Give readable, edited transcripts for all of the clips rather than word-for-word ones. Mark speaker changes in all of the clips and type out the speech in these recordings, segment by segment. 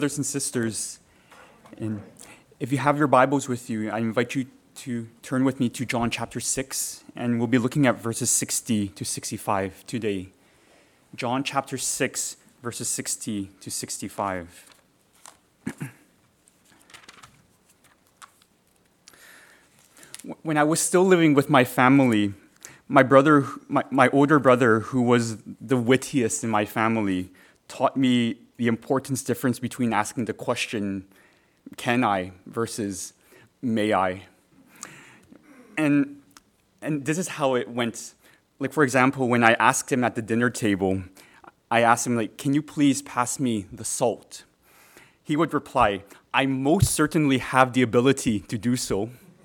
Speaker 1: Brothers and sisters, and if you have your Bibles with you, I invite you to turn with me to John chapter 6, and we'll be looking at verses 60 to 65 today. John chapter 6, verses 60 to 65. When I was still living with my family, my older brother, who was the wittiest in my family, taught me the importance difference between asking the question, can I, versus may I. And this is how it went. Like, for example, when I asked him at the dinner table, I asked him, can you please pass me the salt? He would reply, I most certainly have the ability to do so.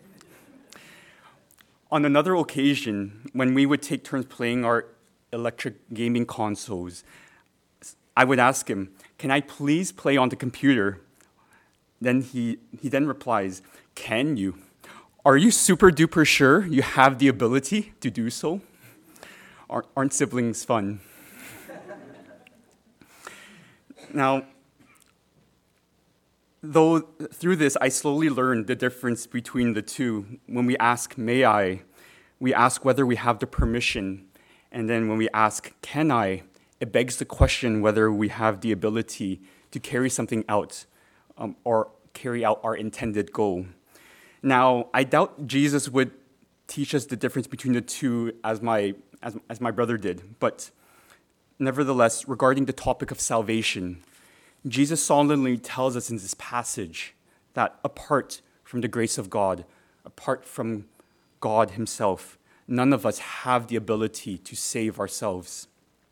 Speaker 1: On another occasion, when we would take turns playing our electric gaming consoles, I would ask him, can I please play on the computer? Then he replies, can you? Are you super duper sure you have the ability to do so? Aren't siblings fun? Now, though through this, I slowly learned the difference between the two. When we ask, may I, we ask whether we have the permission. And then when we ask, can I, it begs the question whether we have the ability to carry something out or carry out our intended goal. Now, I doubt Jesus would teach us the difference between the two as my brother did. But nevertheless, regarding the topic of salvation, Jesus solemnly tells us in this passage that apart from the grace of God, apart from God himself, none of us have the ability to save ourselves.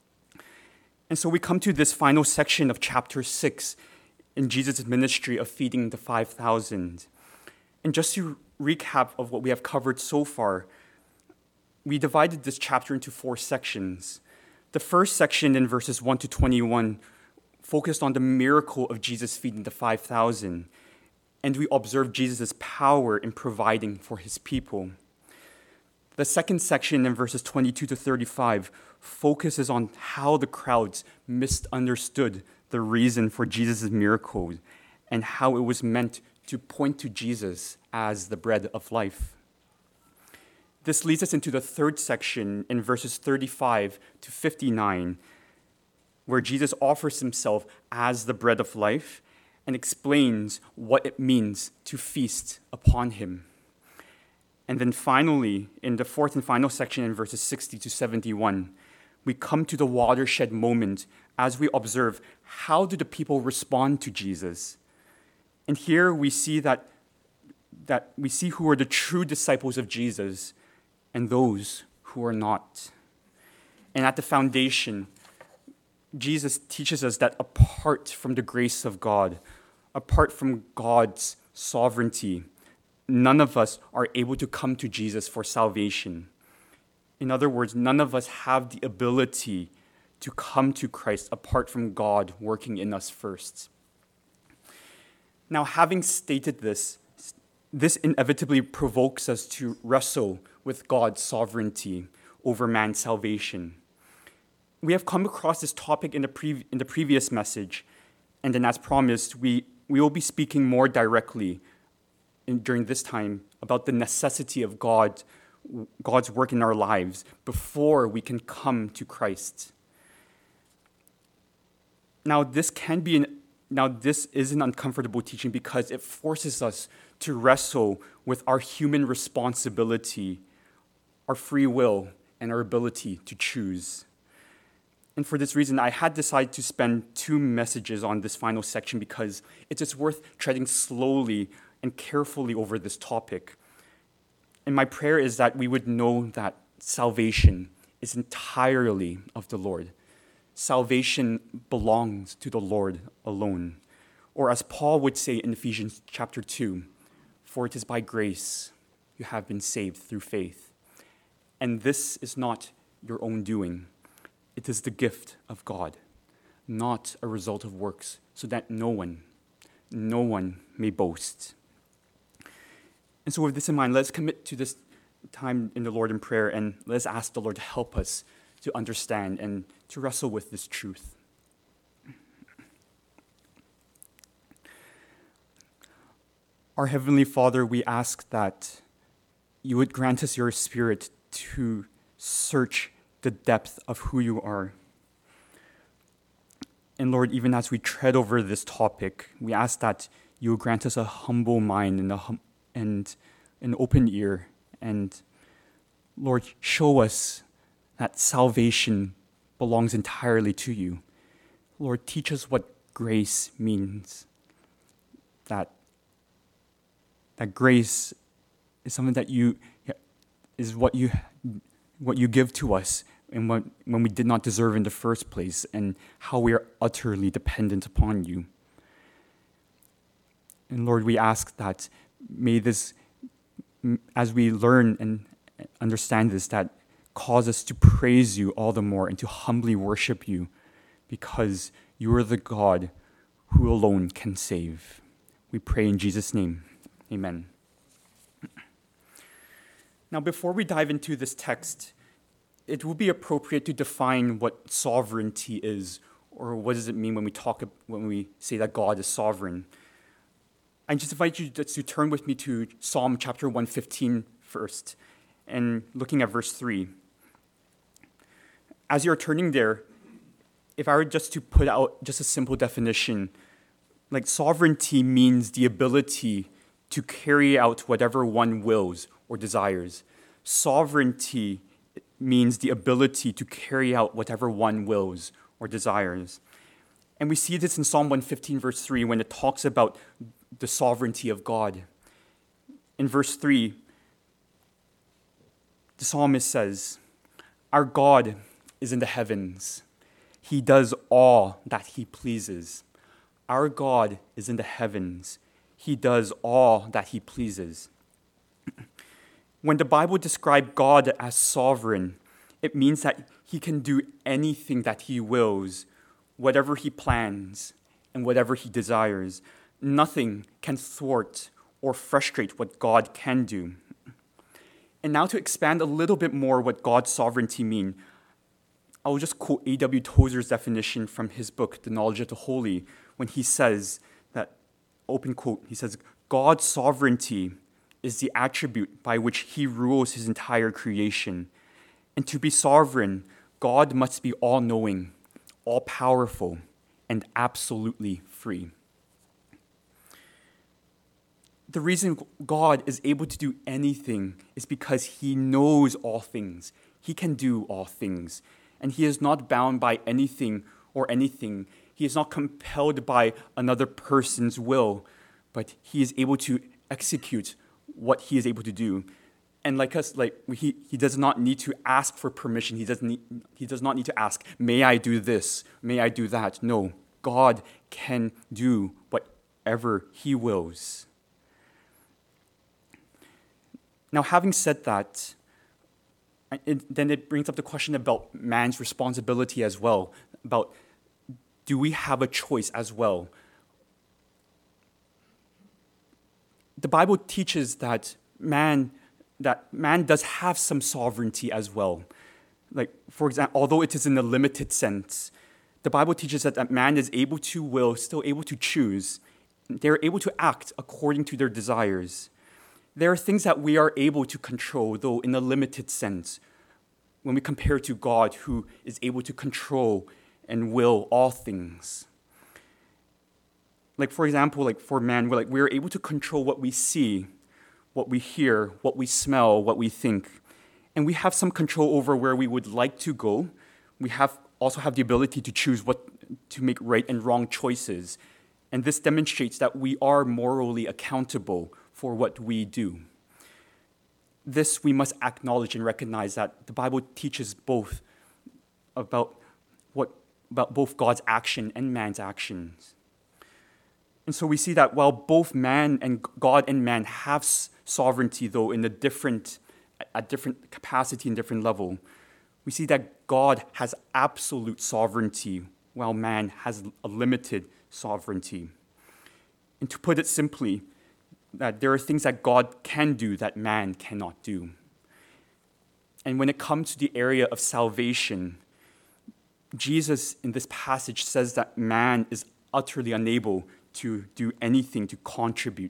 Speaker 1: And so we come to this final section of chapter 6 in Jesus' ministry of feeding the 5,000. And just to recap of what we have covered so far, we divided this chapter into 4 sections. The first section in verses 1 to 21 focused on the miracle of Jesus feeding the 5,000, and we observed Jesus' power in providing for his people. The second section in verses 22 to 35 focuses on how the crowds misunderstood the reason for Jesus' miracle and how it was meant to point to Jesus as the bread of life. This leads us into the third section in verses 35 to 59, where Jesus offers himself as the bread of life and explains what it means to feast upon him. And then finally, in the fourth and final section in verses 60 to 71, we come to the watershed moment as we observe how do the people respond to Jesus. And here we see that we see who are the true disciples of Jesus and those who are not. And at the foundation, Jesus teaches us that apart from the grace of God, apart from God's sovereignty, none of us are able to come to Jesus for salvation. In other words, none of us have the ability to come to Christ apart from God working in us first. Now, having stated this inevitably provokes us to wrestle with God's sovereignty over man's salvation. We have come across this topic in the previous message, and then as promised, we will be speaking more directly during this time about the necessity of God's work in our lives before we can come to Christ. Now, this is an uncomfortable teaching because it forces us to wrestle with our human responsibility, our free will, and our ability to choose. And for this reason, I had decided to spend 2 messages on this final section because it's just worth treading slowly and carefully over this topic. And my prayer is that we would know that salvation is entirely of the Lord. Salvation belongs to the Lord alone. Or as Paul would say in Ephesians chapter 2, for it is by grace you have been saved through faith. And this is not your own doing. It is the gift of God, not a result of works, so that no one may boast. And so with this in mind, let's commit to this time in the Lord in prayer, and let's ask the Lord to help us to understand and to wrestle with this truth. Our Heavenly Father, we ask that you would grant us your Spirit to search the depth of who you are. And Lord, even as we tread over this topic, we ask that you would grant us a humble mind and an open ear. And Lord, show us that salvation belongs entirely to you. Lord, teach us what grace means. That grace is something that is what you give to us, and when we did not deserve in the first place, and how we are utterly dependent upon you. And Lord, we ask that may this, as we learn and understand this, that cause us to praise you all the more and to humbly worship you, because you are the God who alone can save. We pray in Jesus' name. Amen. Now, before we dive into this text, it will be appropriate to define what sovereignty is, or what does it mean when we say that God is sovereign. I just invite you to turn with me to Psalm chapter 115 first, and looking at verse 3. As you're turning there, if I were just to put out just a simple definition, like sovereignty means the ability to carry out whatever one wills or desires. Sovereignty means the ability to carry out whatever one wills or desires. And we see this in Psalm 115, verse 3, when it talks about the sovereignty of God. In verse 3, the psalmist says, "Our God is in the heavens. He does all that he pleases." Our God is in the heavens. He does all that he pleases. When the Bible describes God as sovereign, it means that he can do anything that he wills, whatever he plans, and whatever he desires. Nothing can thwart or frustrate what God can do. And now to expand a little bit more what God's sovereignty means, I will just quote A.W. Tozer's definition from his book, The Knowledge of the Holy, when he says that, open quote, he says, "God's sovereignty is the attribute by which he rules his entire creation. And to be sovereign, God must be all-knowing, all-powerful, and absolutely free." The reason God is able to do anything is because he knows all things. He can do all things. And he is not bound by anything or anything. He is not compelled by another person's will, but he is able to execute what he is able to do. And like us, he does not need to ask for permission. He does not need to ask, "May I do this? May I do that?" No, God can do whatever he wills. Now, having said that, then it brings up the question about man's responsibility as well, about do we have a choice as well? The Bible teaches that man does have some sovereignty as well. Like, for example, although it is in a limited sense, the Bible teaches that man is able to will, still able to choose. They're able to act according to their desires. There are things that we are able to control, though in a limited sense, when we compare to God, who is able to control and will all things. Like, for example, for man, we're able to control what we see, what we hear, what we smell, what we think. And we have some control over where we would like to go. We also have the ability to choose to make right and wrong choices. And this demonstrates that we are morally accountable for what we do. This we must acknowledge and recognize, that the Bible teaches both about both God's action and man's actions. And so we see that while both man and God and man have sovereignty, though in at different capacity and different level, we see that God has absolute sovereignty while man has a limited sovereignty. And to put it simply, that there are things that God can do that man cannot do. And when it comes to the area of salvation, Jesus in this passage says that man is utterly unable to do anything to contribute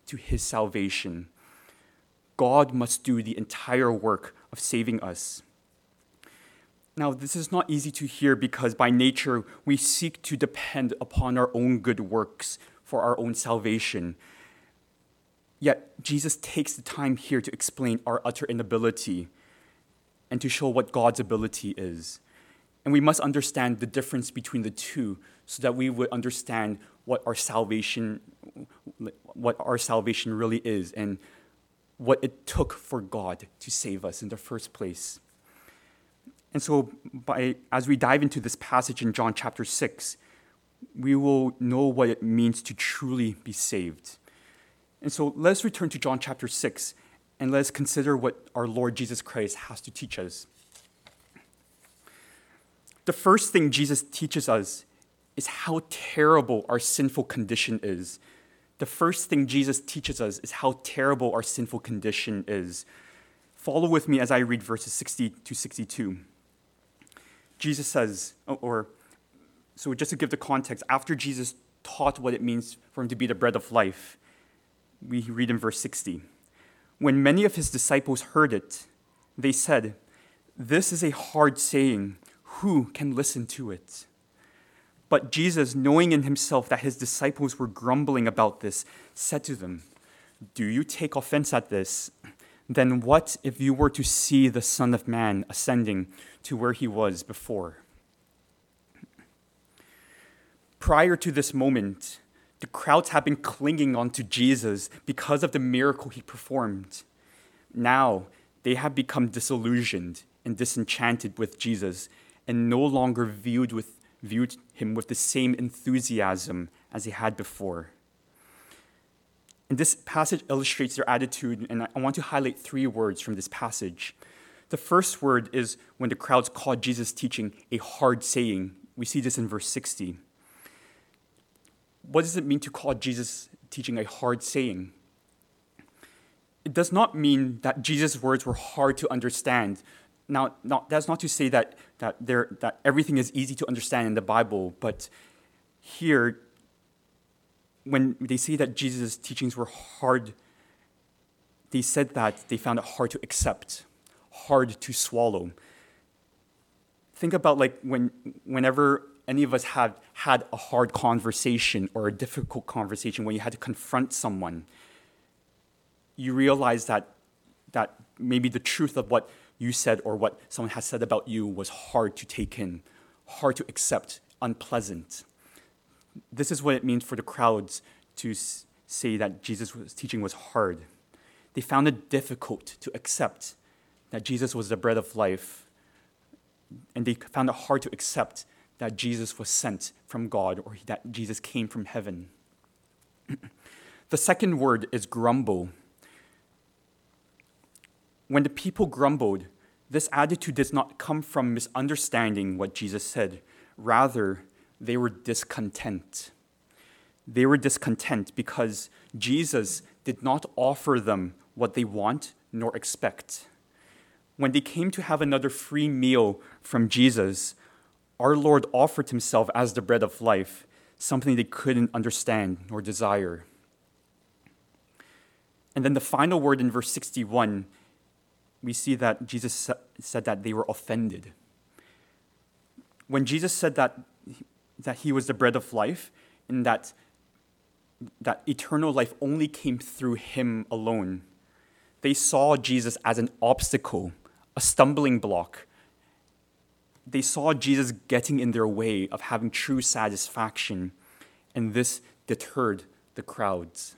Speaker 1: to his salvation. God must do the entire work of saving us. Now, this is not easy to hear because by nature we seek to depend upon our own good works for our own salvation. Yet, Jesus takes the time here to explain our utter inability and to show what God's ability is. And we must understand the difference between the two so that we would understand what our salvation really is and what it took for God to save us in the first place. And so as we dive into this passage in John chapter 6, we will know what it means to truly be saved. And so let's return to John chapter 6 and let's consider what our Lord Jesus Christ has to teach us. The first thing Jesus teaches us is how terrible our sinful condition is. The first thing Jesus teaches us is how terrible our sinful condition is. Follow with me as I read verses 60 to 62. Jesus says, so just to give the context, after Jesus taught what it means for him to be the bread of life, we read in verse 60. When many of his disciples heard it, they said, "This is a hard saying. Who can listen to it?" But Jesus, knowing in himself that his disciples were grumbling about this, said to them, "Do you take offense at this? Then what if you were to see the Son of Man ascending to where he was before?" Prior to this moment, the crowds had been clinging on to Jesus because of the miracle he performed. Now, they have become disillusioned and disenchanted with Jesus and no longer viewed him with the same enthusiasm as they had before. And this passage illustrates their attitude, and I want to highlight 3 words from this passage. The first word is when the crowds called Jesus' teaching a hard saying. We see this in verse 60. What does it mean to call Jesus' teaching a hard saying? It does not mean that Jesus' words were hard to understand. Now, that's not to say that everything is easy to understand in the Bible, but here, when they say that Jesus' teachings were hard, they said that they found it hard to accept, hard to swallow. Think about whenever any of us have had a hard conversation or a difficult conversation, when you had to confront someone, you realize that maybe the truth of what you said or what someone has said about you was hard to take in, hard to accept, unpleasant. This is what it means for the crowds to say that Jesus' teaching was hard. They found it difficult to accept that Jesus was the bread of life, and they found it hard to accept that Jesus was sent from God or that Jesus came from heaven. The second word is grumble. When the people grumbled, this attitude does not come from misunderstanding what Jesus said. Rather, they were discontent. They were discontent because Jesus did not offer them what they want nor expect. When they came to have another free meal from Jesus, our Lord offered himself as the bread of life, something they couldn't understand nor desire. And then the final word in verse 61, we see that Jesus said that they were offended. When Jesus said that he was the bread of life and that eternal life only came through him alone, they saw Jesus as an obstacle, a stumbling block. They saw Jesus getting in their way of having true satisfaction, and this deterred the crowds.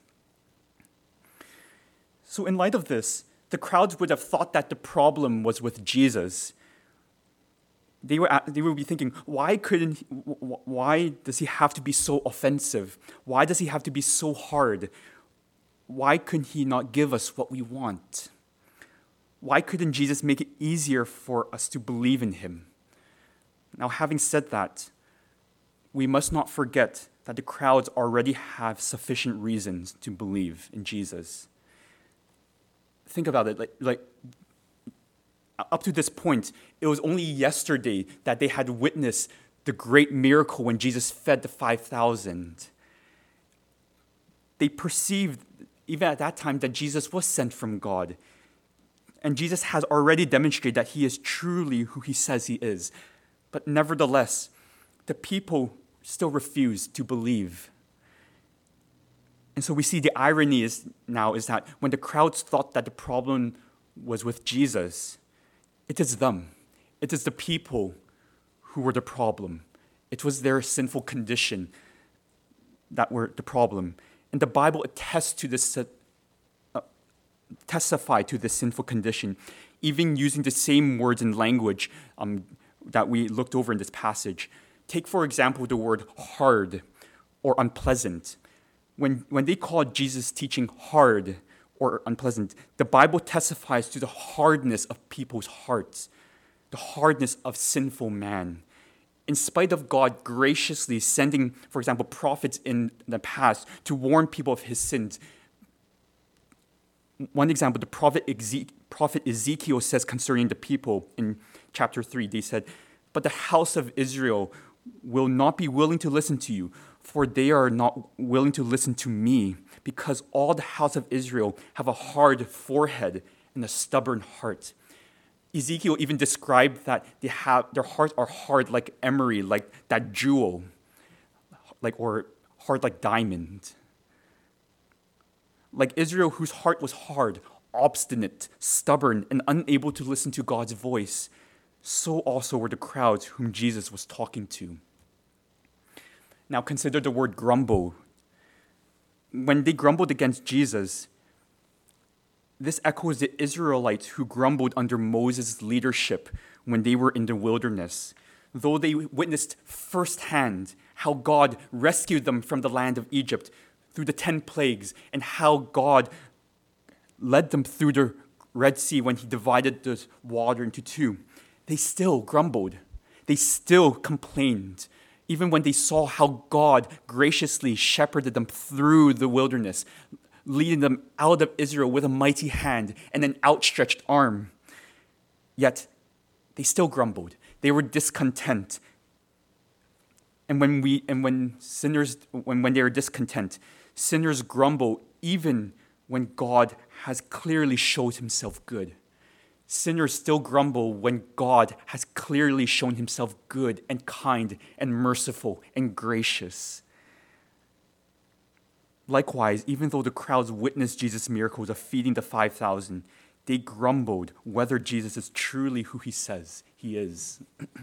Speaker 1: So in light of this, the crowds would have thought that the problem was with Jesus. They would be thinking, why does he have to be so offensive? Why does he have to be so hard? Why couldn't he not give us what we want? Why couldn't Jesus make it easier for us to believe in him? Now, having said that, we must not forget that the crowds already have sufficient reasons to believe in Jesus. Think about it. Like up to this point, it was only yesterday that they had witnessed the great miracle when Jesus fed the 5,000. They perceived even at that time, that Jesus was sent from God. And Jesus has already demonstrated that he is truly who he says he is. But nevertheless, the people still refuse to believe. And so we see the irony is that when the crowds thought that the problem was with Jesus, it is them. It is the people who were the problem. It was their sinful condition that were the problem. And the Bible attests to this, testify to this sinful condition, even using the same words and language that we looked over in this passage. Take, for example, the word hard or unpleasant. When they called Jesus' teaching hard or unpleasant, the Bible testifies to the hardness of people's hearts, the hardness of sinful man. In spite of God graciously sending, for example, prophets in the past to warn people of his sins. One example, the prophet Ezekiel says concerning the people in chapter 3, they said, "But the house of Israel will not be willing to listen to you, for they are not willing to listen to me, because all the house of Israel have a hard forehead and a stubborn heart." Ezekiel even described that their hearts are hard like emery, like that jewel, or hard like diamond. Like Israel, whose heart was hard, obstinate, stubborn, and unable to listen to God's voice, so also were the crowds whom Jesus was talking to. Now consider the word grumble. When they grumbled against Jesus, this echoes the Israelites who grumbled under Moses' leadership when they were in the wilderness. Though they witnessed firsthand how God rescued them from the land of Egypt through the 10 plagues and how God led them through the Red Sea when he divided the water into two, they still grumbled. They still complained, even when they saw how God graciously shepherded them through the wilderness, leading them out of Israel with a mighty hand and an outstretched arm. Yet, they still grumbled. They were discontent. And when they are discontent, sinners grumble even when God has clearly showed himself good. Sinners still grumble when God has clearly shown himself good and kind and merciful and gracious. Likewise, even though the crowds witnessed Jesus' miracles of feeding the 5,000, they grumbled whether Jesus is truly who he says he is.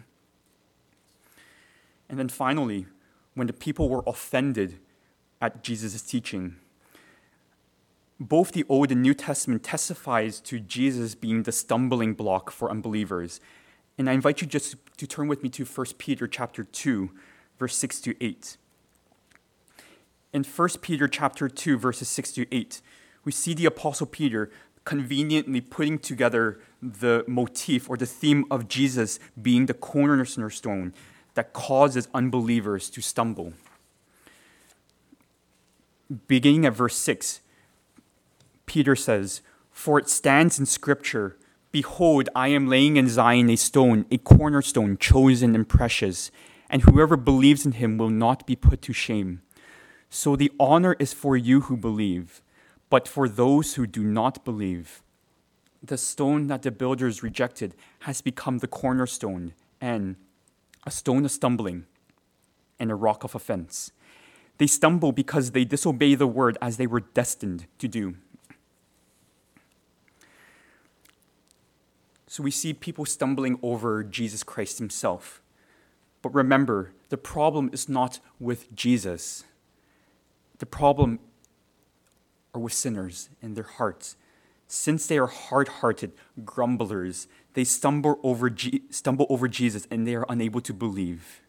Speaker 1: And then finally, when the people were offended at Jesus' teaching, both the Old and New Testament testifies to Jesus being the stumbling block for unbelievers. And I invite you just to turn with me to 1 Peter chapter 2, verse 6 to 8. In 1 Peter chapter 2, verses 6 to 8, we see the Apostle Peter conveniently putting together the motif or the theme of Jesus being the cornerstone that causes unbelievers to stumble. Beginning at verse 6, Peter says, "For it stands in Scripture, 'Behold, I am laying in Zion a stone, a cornerstone, chosen and precious, and whoever believes in him will not be put to shame.' So the honor is for you who believe, but for those who do not believe, the stone that the builders rejected has become the cornerstone, and a stone of stumbling and a rock of offense. They stumble because they disobey the word as they were destined to do." So we see people stumbling over Jesus Christ himself. But remember, the problem is not with Jesus. The problem are with sinners in their hearts. Since they are hard-hearted grumblers, they stumble over Jesus and they are unable to believe.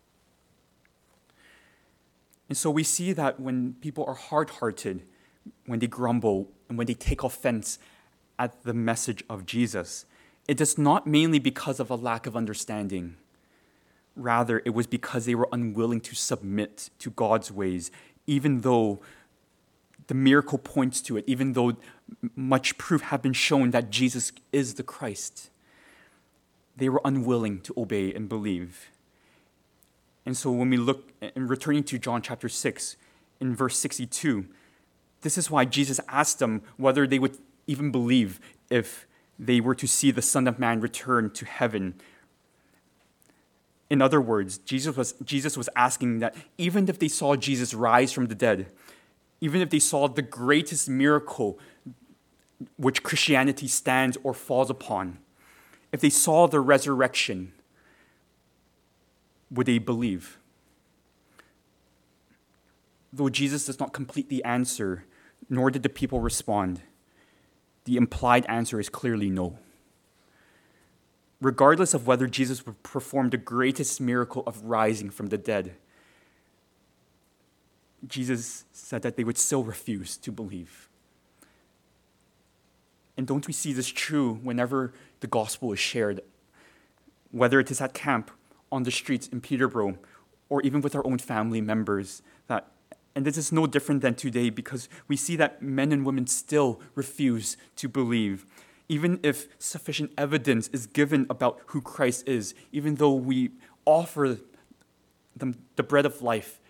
Speaker 1: And so we see that when people are hard-hearted, when they grumble and when they take offense at the message of Jesus, it is not mainly because of a lack of understanding. Rather, it was because they were unwilling to submit to God's ways, even though the miracle points to it, even though much proof had been shown that Jesus is the Christ. They were unwilling to obey and believe. And so when we look, and returning to John chapter 6, in verse 62, This is why Jesus asked them whether they would even believe if they were to see the Son of Man return to heaven. In other words, Jesus was asking that even if they saw Jesus rise from the dead, even if they saw the greatest miracle which Christianity stands or falls upon, if they saw the resurrection, would they believe? Though Jesus does not completely answer, nor did the people respond, the implied answer is clearly no. Regardless of whether Jesus would perform the greatest miracle of rising from the dead, Jesus said that they would still refuse to believe. And don't we see this true whenever the gospel is shared, whether it is at camp, on the streets in Peterborough, or even with our own family members? And this is no different than today, because we see that men and women still refuse to believe, even if sufficient evidence is given about who Christ is, even though we offer them the bread of life.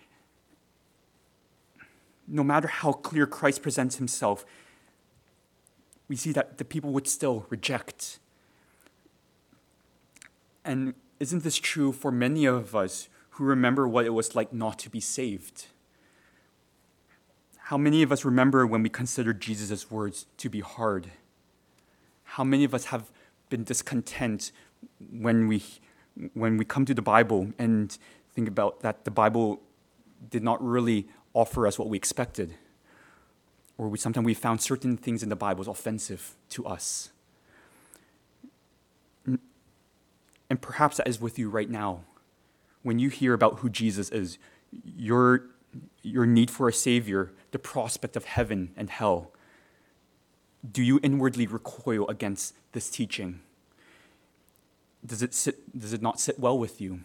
Speaker 1: No matter how clear Christ presents himself, we see that the people would still reject. And isn't this true for many of us who remember what it was like not to be saved? How many of us remember when we considered Jesus' words to be hard? How many of us have been discontent when we come to the Bible and think about that the Bible did not really offer us what we expected? Or sometimes we found certain things in the Bible offensive to us. And perhaps that is with you right now. When you hear about who Jesus is, your need for a Savior, the prospect of heaven and hell, do you inwardly recoil against this teaching? Does it not sit well with you?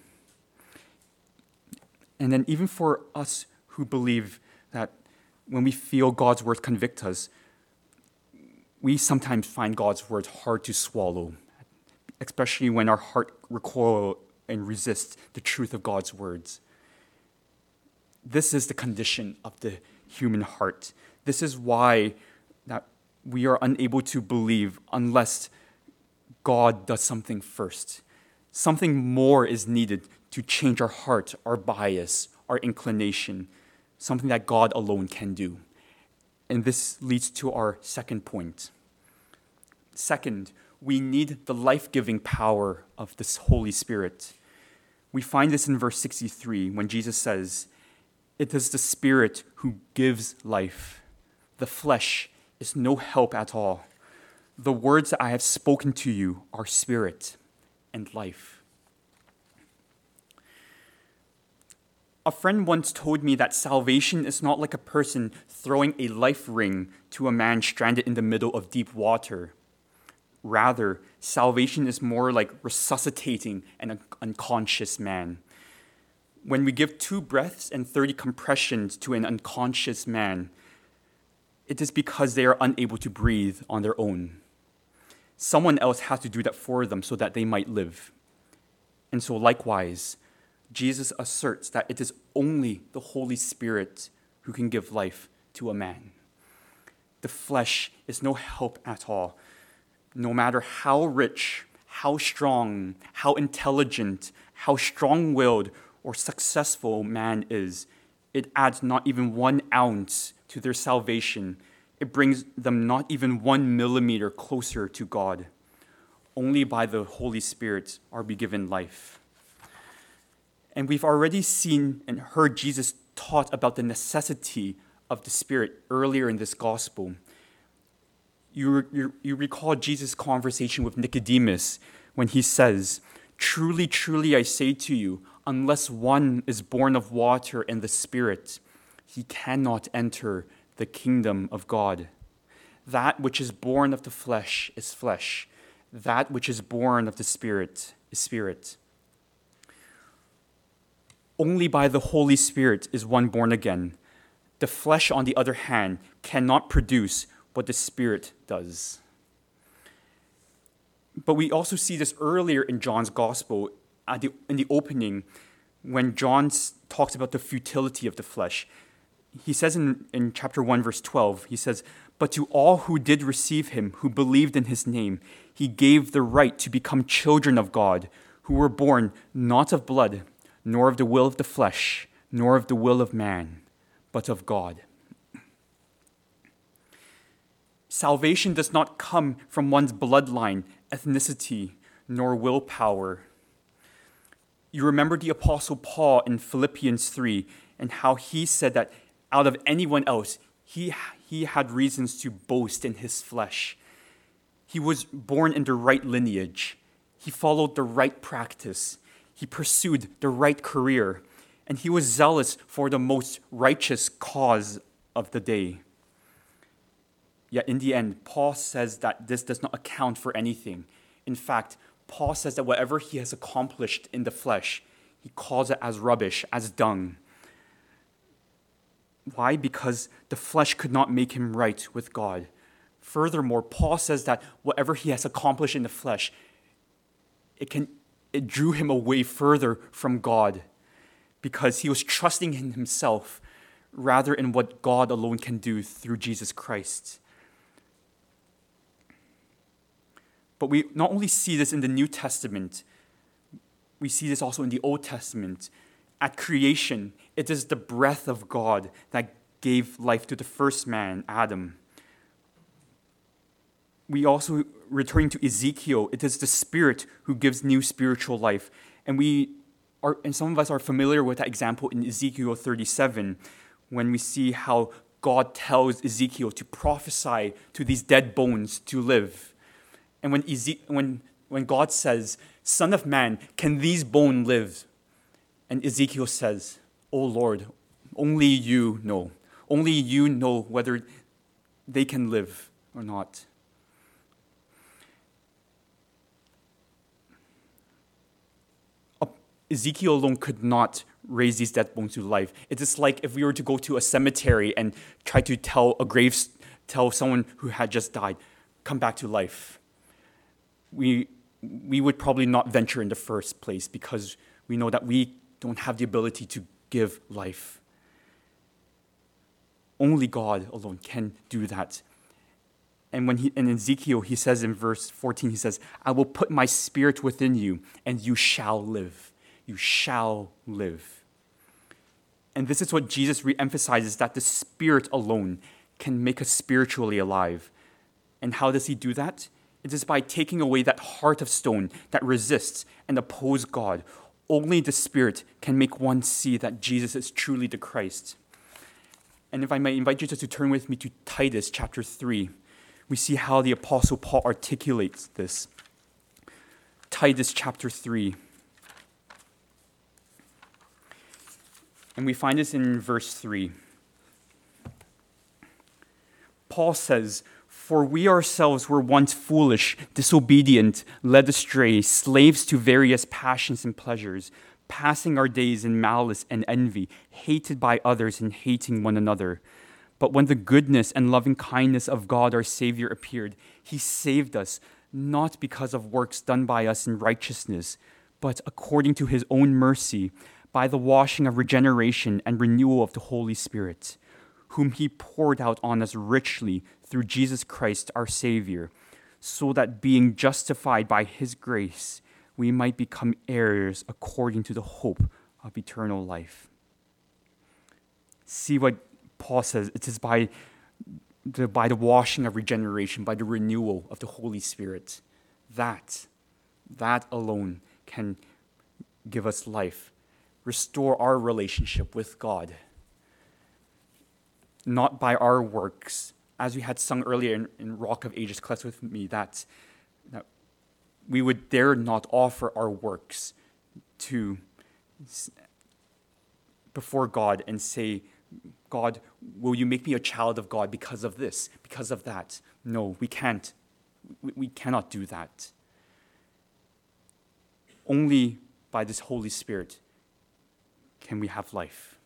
Speaker 1: And then even for us who believe that when we feel God's word convict us, we sometimes find God's words hard to swallow, especially when our heart recoil and resists the truth of God's words. This is the condition of the human heart. This is why that we are unable to believe unless God does something first. Something more is needed to change our heart, our bias, our inclination, something that God alone can do. And this leads to our second point. Second, we need the life-giving power of this Holy Spirit. We find this in verse 63 when Jesus says, "It is the Spirit who gives life. The flesh is no help at all. The words that I have spoken to you are spirit and life." A friend once told me that salvation is not like a person throwing a life ring to a man stranded in the middle of deep water. Rather, salvation is more like resuscitating an unconscious man. When we give 2 breaths and 30 compressions to an unconscious man, it is because they are unable to breathe on their own. Someone else has to do that for them so that they might live. And so likewise, Jesus asserts that it is only the Holy Spirit who can give life to a man. The flesh is no help at all. No matter how rich, how strong, how intelligent, how strong-willed or successful man is, it adds not even 1 ounce to their salvation. It brings them not even 1 millimeter closer to God. Only by the Holy Spirit are we given life. And we've already seen and heard Jesus taught about the necessity of the Spirit earlier in this gospel. You recall Jesus' conversation with Nicodemus when he says, "Truly, truly, I say to you, unless one is born of water and the Spirit, he cannot enter the kingdom of God. That which is born of the flesh is flesh. That which is born of the Spirit is spirit." Only by the Holy Spirit is one born again. The flesh, on the other hand, cannot produce what the Spirit does. But we also see this earlier in John's gospel, in the opening, when John talks about the futility of the flesh. he says in chapter 1, verse 12, he says, "But to all who did receive him, who believed in his name, he gave the right to become children of God, who were born not of blood, nor of the will of the flesh, nor of the will of man, but of God." Salvation does not come from one's bloodline, ethnicity, nor willpower. You remember the Apostle Paul in Philippians 3 and how he said that out of anyone else, he had reasons to boast in his flesh. He was born in the right lineage. He followed the right practice. He pursued the right career. And he was zealous for the most righteous cause of the day. Yet in the end, Paul says that this does not account for anything. In fact, Paul says that whatever he has accomplished in the flesh, he calls it as rubbish, as dung. Why? Because the flesh could not make him right with God. Furthermore, Paul says that whatever he has accomplished in the flesh, it drew him away further from God because he was trusting in himself rather in what God alone can do through Jesus Christ. But we not only see this in the New Testament, we see this also in the Old Testament. At creation, it is the breath of God that gave life to the first man, Adam. We also, returning to Ezekiel, it is the Spirit who gives new spiritual life. And some of us are familiar with that example in Ezekiel 37, when we see how God tells Ezekiel to prophesy to these dead bones to live. And when God says, "Son of man, can these bones live?" And Ezekiel says, "Oh Lord, only you know. Only you know whether they can live or not." Ezekiel alone could not raise these dead bones to life. It is like if we were to go to a cemetery and try to tell someone who had just died, "Come back to life." We would probably not venture in the first place because we know that we don't have the ability to give life. Only God alone can do that. And in Ezekiel, he says in verse 14, he says, "I will put my spirit within you, and you shall live." You shall live. And this is what Jesus reemphasizes, that the Spirit alone can make us spiritually alive. And how does he do that? It is by taking away that heart of stone that resists and opposes God. Only the Spirit can make one see that Jesus is truly the Christ. And if I might invite you just to turn with me to Titus chapter 3, we see how the Apostle Paul articulates this. Titus chapter 3. And we find this in verse 3. Paul says, "For we ourselves were once foolish, disobedient, led astray, slaves to various passions and pleasures, passing our days in malice and envy, hated by others and hating one another. But when the goodness and loving kindness of God our Savior appeared, he saved us, not because of works done by us in righteousness, but according to his own mercy, by the washing of regeneration and renewal of the Holy Spirit, whom he poured out on us richly through Jesus Christ our Savior, so that being justified by his grace, we might become heirs according to the hope of eternal life." See what Paul says. It is by the washing of regeneration, by the renewal of the Holy Spirit. That alone can give us life, restore our relationship with God. Not by our works. As we had sung earlier in Rock of Ages, class with me, that we would dare not offer our works before God and say, "God, will you make me a child of God because of this, because of that?" No, we can't. We cannot do that. Only by this Holy Spirit can we have life.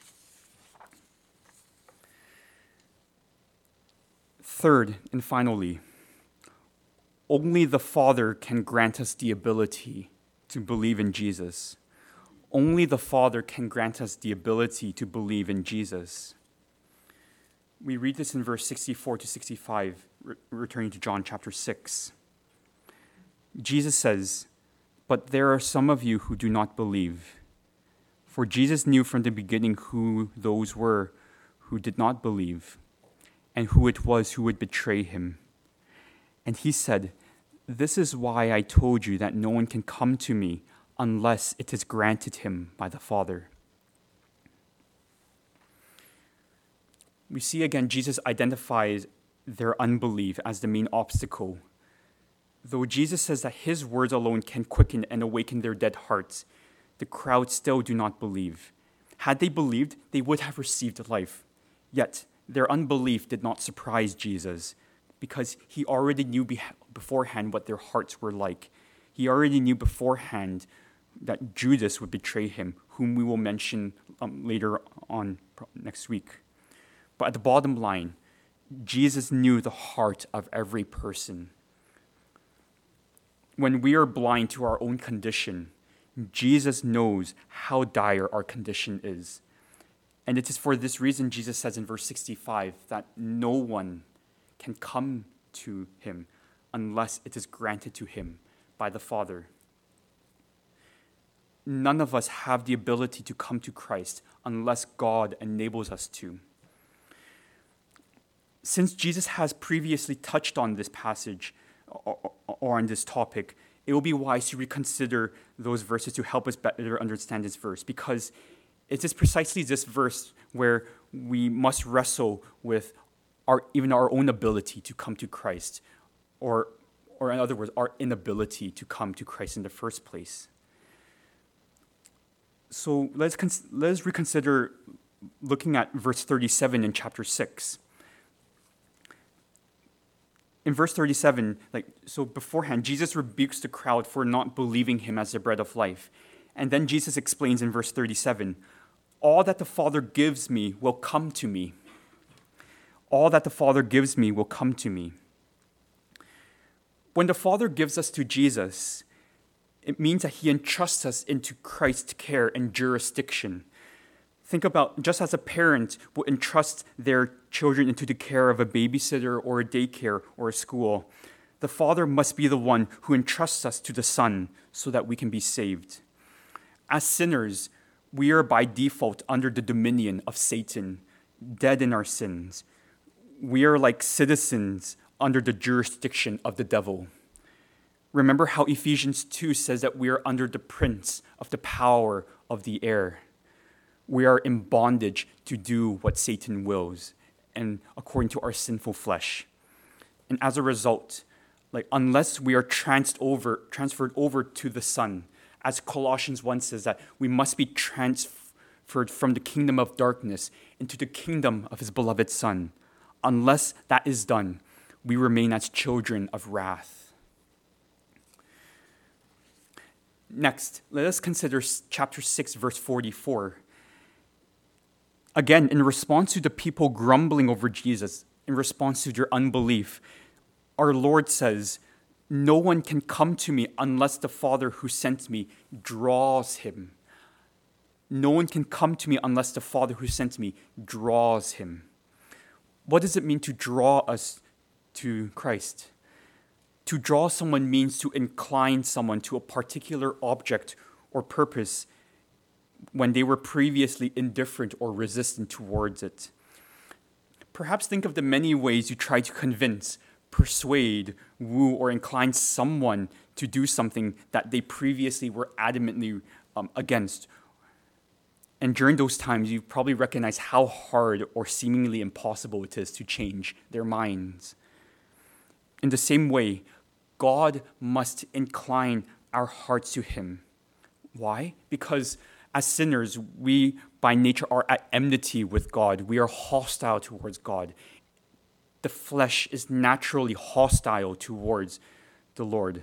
Speaker 1: Third, and finally, only the Father can grant us the ability to believe in Jesus. Only the Father can grant us the ability to believe in Jesus. We read this in verse 64 to 65, returning to John chapter 6. Jesus says, "But there are some of you who do not believe." For Jesus knew from the beginning who those were who did not believe, and who it was who would betray him. And he said, "This is why I told you that no one can come to me unless it is granted him by the Father." We see again Jesus identifies their unbelief as the main obstacle. Though Jesus says that his words alone can quicken and awaken their dead hearts, the crowd still do not believe. Had they believed, they would have received life. Yet, their unbelief did not surprise Jesus, because he already knew beforehand what their hearts were like. He already knew beforehand that Judas would betray him, whom we will mention later on next week. But at the bottom line, Jesus knew the heart of every person. When we are blind to our own condition, Jesus knows how dire our condition is. And it is for this reason Jesus says in verse 65 that no one can come to him unless it is granted to him by the Father. None of us have the ability to come to Christ unless God enables us to. Since Jesus has previously touched on this passage or on this topic, it will be wise to reconsider those verses to help us better understand this verse, because it is precisely this verse where we must wrestle with even our own ability to come to Christ, or in other words, our inability to come to Christ in the first place. So let's reconsider looking at verse 37 in chapter 6. In verse 37, beforehand, Jesus rebukes the crowd for not believing him as the bread of life. And then Jesus explains in verse 37, "All that the Father gives me will come to me. All that the Father gives me will come to me." When the Father gives us to Jesus, it means that he entrusts us into Christ's care and jurisdiction. Think about just as a parent would entrust their children into the care of a babysitter or a daycare or a school, the Father must be the one who entrusts us to the Son so that we can be saved. As sinners, we are by default under the dominion of Satan, dead in our sins. We are like citizens under the jurisdiction of the devil. Remember how Ephesians 2 says that we are under the prince of the power of the air. We are in bondage to do what Satan wills, and according to our sinful flesh. And as a result, unless we are transferred over to the Son, as Colossians 1 says that we must be transferred from the kingdom of darkness into the kingdom of his beloved Son. Unless that is done, we remain as children of wrath. Next, let us consider chapter 6, verse 44. Again, in response to the people grumbling over Jesus, in response to their unbelief, our Lord says, "No one can come to me unless the Father who sent me draws him." No one can come to me unless the Father who sent me draws him. What does it mean to draw us to Christ? To draw someone means to incline someone to a particular object or purpose when they were previously indifferent or resistant towards it. Perhaps think of the many ways you try to convince, persuade, woo, or incline someone to do something that they previously were adamantly against. And during those times, you probably recognize how hard or seemingly impossible it is to change their minds. In the same way, God must incline our hearts to him. Why? Because as sinners, we by nature are at enmity with God. We are hostile towards God. The flesh is naturally hostile towards the Lord.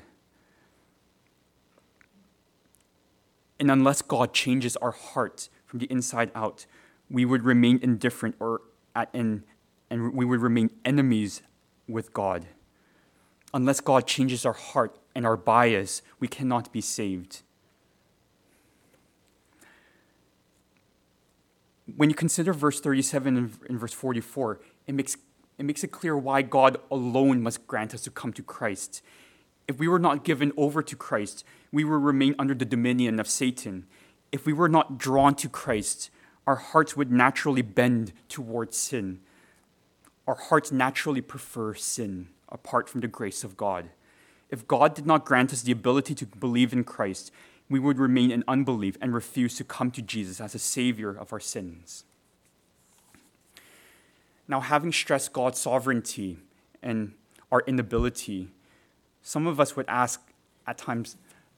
Speaker 1: And unless God changes our heart from the inside out, we would remain indifferent and we would remain enemies with God. Unless God changes our heart and our bias, we cannot be saved. When you consider verse 37 and verse 44, it makes it clear why God alone must grant us to come to Christ. If we were not given over to Christ, we will remain under the dominion of Satan. If we were not drawn to Christ, our hearts would naturally bend towards sin. Our hearts naturally prefer sin apart from the grace of God. If God did not grant us the ability to believe in Christ, we would remain in unbelief and refuse to come to Jesus as a Savior of our sins. Now, having stressed God's sovereignty and our inability, some of us would ask at times,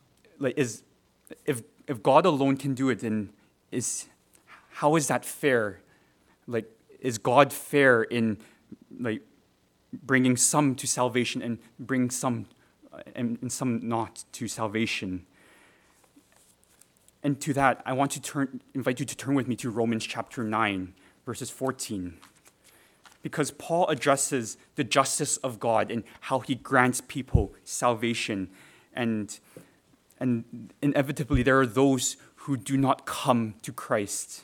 Speaker 1: if God alone can do it, then how is that fair? Is God fair in bringing some to salvation and bring some and some not to salvation? And to that, I want to invite you to turn with me to Romans chapter 9, verses 14. Because Paul addresses the justice of God and how he grants people salvation. And inevitably, there are those who do not come to Christ.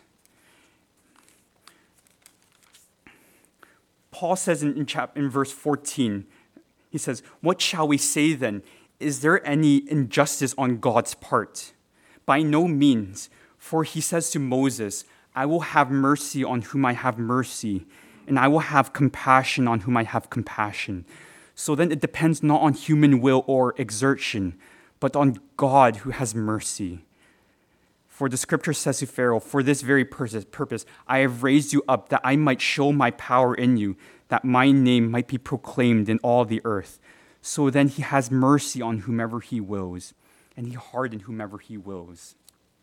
Speaker 1: Paul says in verse 14, he says, "What shall we say then? Is there any injustice on God's part? By no means, for he says to Moses, 'I will have mercy on whom I have mercy, and I will have compassion on whom I have compassion.' So then it depends not on human will or exertion, but on God who has mercy. For the scripture says to Pharaoh, 'For this very purpose I have raised you up, that I might show my power in you, that my name might be proclaimed in all the earth.' So then he has mercy on whomever he wills, and he hardens whomever he wills."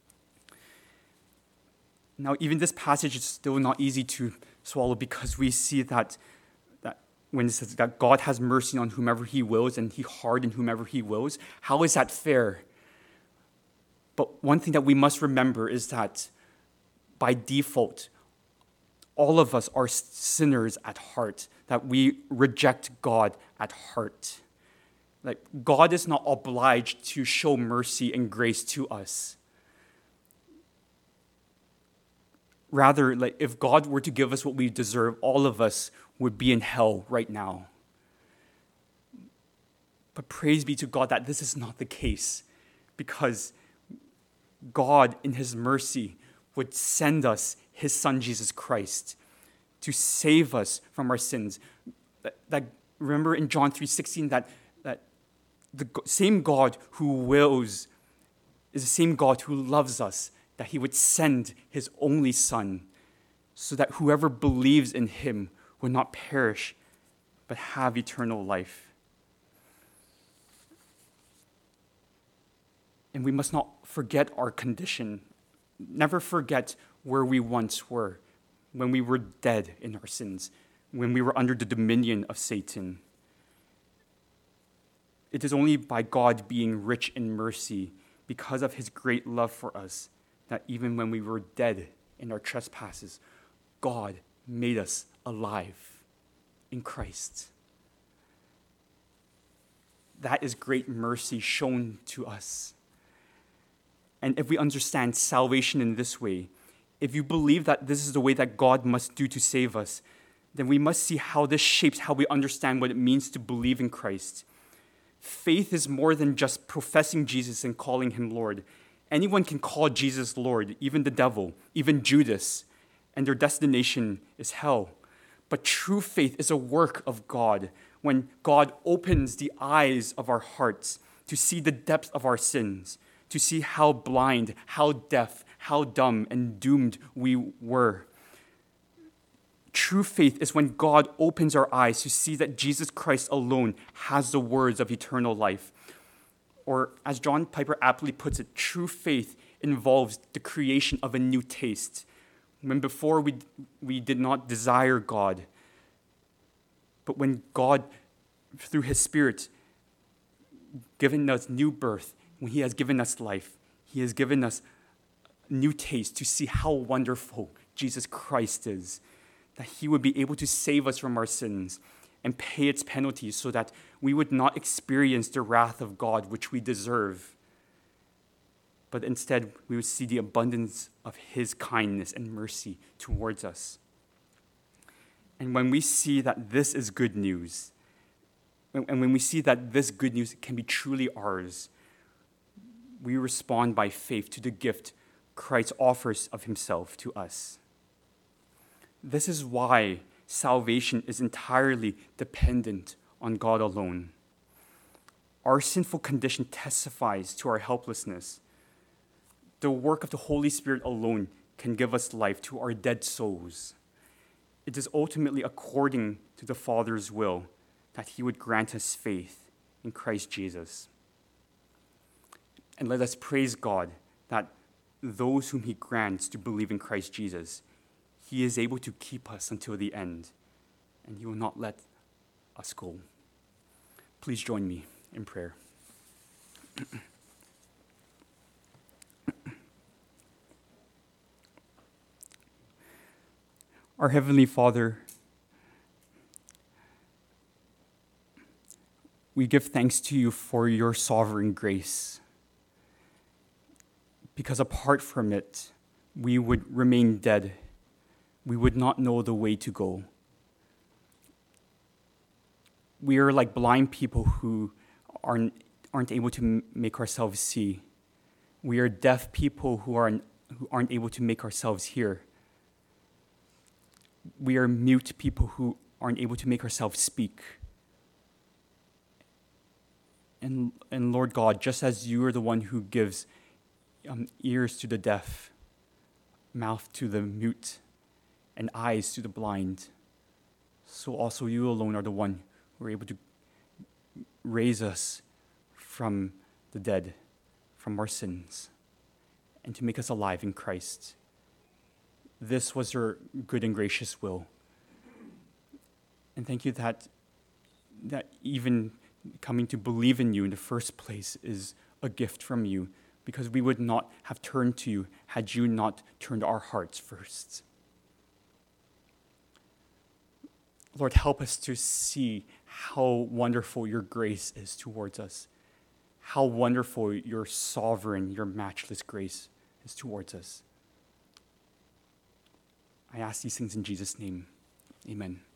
Speaker 1: Now, even this passage is still not easy to swallow, because we see that when it says that God has mercy on whomever he wills and he hardens whomever he wills, how is that fair? But one thing that we must remember is that by default, all of us are sinners at heart, that we reject God at heart. God is not obliged to show mercy and grace to us. Rather, if God were to give us what we deserve, all of us would be in hell right now. But praise be to God that this is not the case, because God, in his mercy, would send us his Son, Jesus Christ, to save us from our sins. Remember in John 3:16 that the same God who wills is the same God who loves us, that he would send his only Son, so that whoever believes in him would not perish, but have eternal life. And we must not forget our condition. Never forget where we once were, when we were dead in our sins, when we were under the dominion of Satan. It is only by God being rich in mercy, because of his great love for us, that even when we were dead in our trespasses, God made us alive in Christ. That is great mercy shown to us. And if we understand salvation in this way, if you believe that this is the way that God must do to save us, then we must see how this shapes how we understand what it means to believe in Christ. Faith is more than just professing Jesus and calling him Lord. Anyone can call Jesus Lord, even the devil, even Judas, and their destination is hell. But true faith is a work of God, when God opens the eyes of our hearts to see the depth of our sins, to see how blind, how deaf, how dumb and doomed we were. True faith is when God opens our eyes to see that Jesus Christ alone has the words of eternal life. Or, as John Piper aptly puts it, true faith involves the creation of a new taste. When before we did not desire God, but when God, through his Spirit, given us new birth, when he has given us life, he has given us new taste to see how wonderful Jesus Christ is, that he would be able to save us from our sins and pay its penalties so that we would not experience the wrath of God which we deserve, but instead we would see the abundance of his kindness and mercy towards us. And when we see that this is good news, and when we see that this good news can be truly ours, we respond by faith to the gift Christ offers of himself to us. This is why salvation is entirely dependent on God alone. Our sinful condition testifies to our helplessness. The work of the Holy Spirit alone can give us life to our dead souls. It is ultimately according to the Father's will that he would grant us faith in Christ Jesus. And let us praise God that those whom he grants to believe in Christ Jesus, he is able to keep us until the end, and he will not let us go. Please join me in prayer. Our Heavenly Father, we give thanks to you for your sovereign grace, because apart from it, we would remain dead. We would not know the way to go. We are like blind people who aren't able to make ourselves see. We are deaf people who aren't able to make ourselves hear. We are mute people who aren't able to make ourselves speak. And Lord God, just as you are the one who gives ears to the deaf, mouth to the mute, and eyes to the blind, so also you alone are the one who are able to raise us from the dead, from our sins, and to make us alive in Christ. This was your good and gracious will. And thank you that even coming to believe in you in the first place is a gift from you, because we would not have turned to you had you not turned our hearts first. Lord, help us to see how wonderful your grace is towards us, how wonderful your sovereign, your matchless grace is towards us. I ask these things in Jesus' name. Amen.